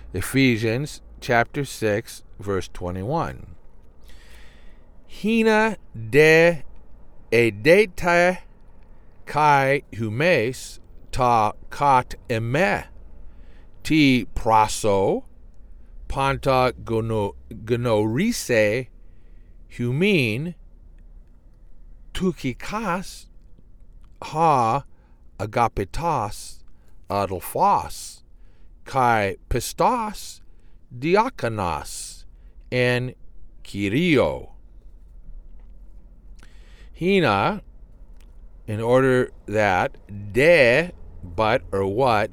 Ephesians chapter 6, verse 21. Hina de edeta kai humes ta kat eme ti praso panta gonorise humin tukikas ha agapetas adelphos kai pistos diakonos en Kyrio. Hina, in order that, de, but or what,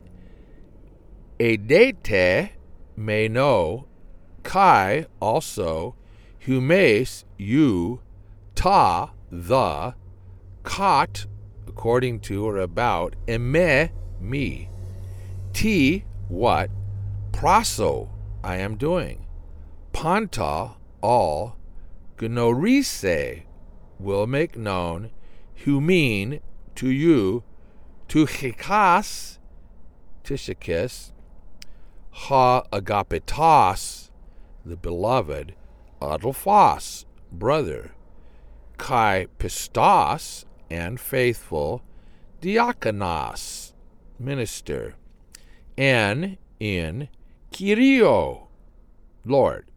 edete, may know, kai, also, humes, you, ta, the, kat, according to or about, eme, me, ti, what, praso, I am doing, panta, all, gnorise, will make known, humin, to you, tuchikas, Tychicus, ha agapetos, the beloved, adelphos, brother, kai pistos, and faithful, diakonos, minister, and in Kyrio, Lord,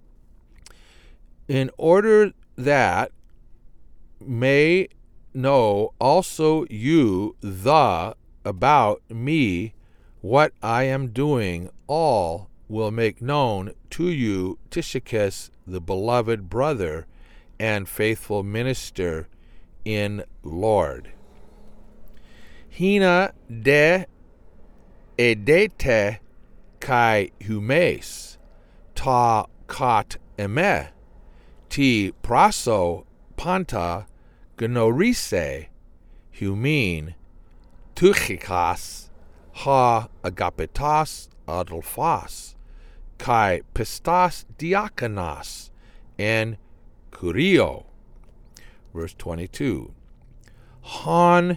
in order that may know also you the about me what I am doing, all will make known to you Tychicus, the beloved brother and faithful minister in Lord. Hina de edete kai humes ta kat eme ti praso panta gnorise humin tuchikas ha agapetos adelphos kai pistos diakonos en Kyrio. Verse 22. Han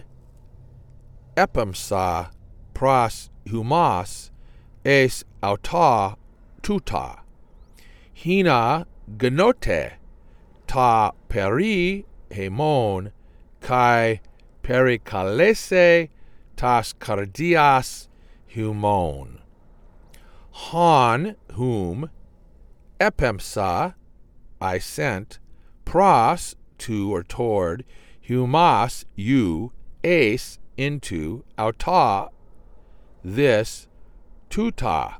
epimsa pros humas es auta tuta hina gnote ta peri hemon kai perikalese tas cardias humon. Han, whom, epimsa, I sent, pros, to or toward, humas, you, ace, into, auta, this, tuta,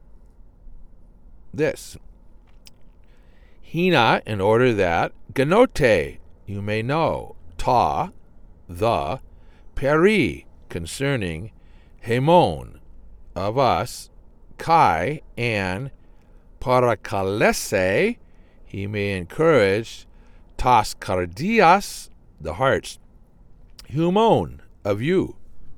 this. Hina, in order that, gnote, you may know, ta, the, peri, concerning, hemon, of us, kai, and parakalese, he may encourage, tas cardias, the hearts, humon, of you,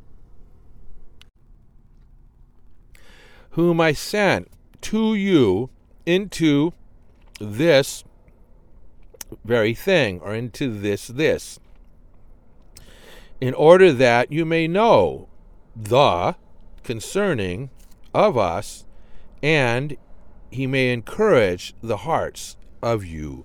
whom I sent to you into this very thing, or into this, in order that you may know the concerning of us, and he may encourage the hearts of you.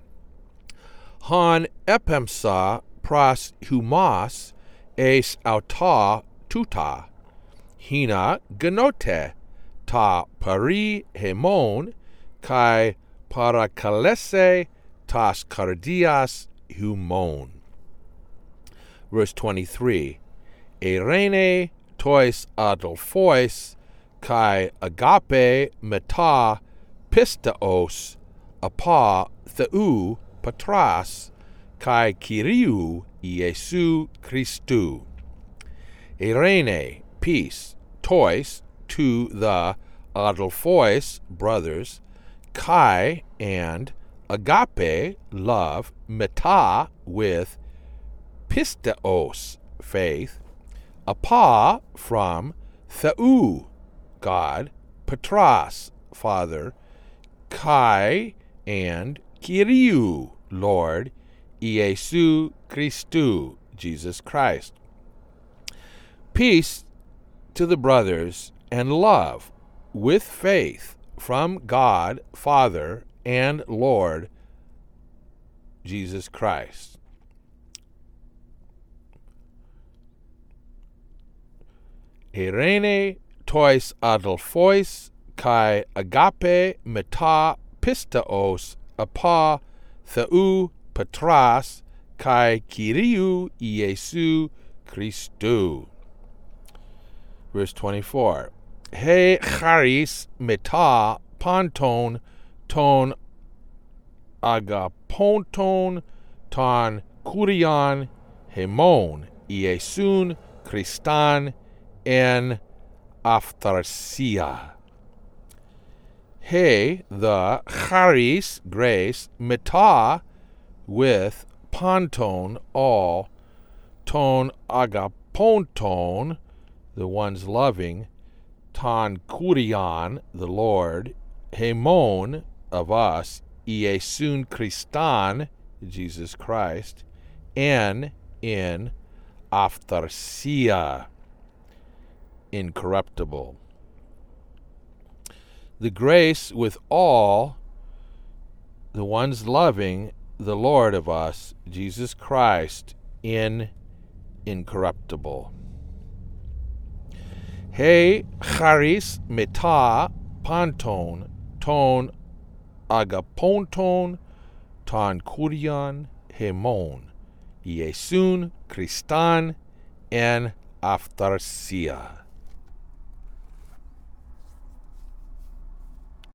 Han epimsa pros humas es auta tuta, hina gnote ta peri hemon kai parakalese tas cardias humon. Verse 23. Irene tois adelphois kai agape meta pistaos apa theou patras kai Kyriou Iesu Christou. Irene, peace, tois, to the adelphois, brothers, kai, and agape, love, meta, with, pistaos, faith, apa, from, theou, God, patras, Father, kai, and Kyriou, Lord, Iesu Christou, Jesus Christ. Peace to the brothers, and love, with faith from God, Father, and Lord Jesus Christ. Irene tois adelphois kai agape meta pistaos apa theou patras kai Kyriou Iesu Christou. Verse 24. He charis meta panton ton agaponton ton kurion hemon Iesun Christan en aphtharsia. He, the charis, grace, meta, with panton, all, ton agaponton, the ones loving, ton kurion, the Lord, hemon, of us, Iesun Christan, Jesus Christ, en, in, aphtharsia, incorruptible. The grace with all, the ones loving, the Lord of us, Jesus Christ, in incorruptible. He charis meta panton ton agaponton ton kurion hemon Iesun Christan en aphtharsia.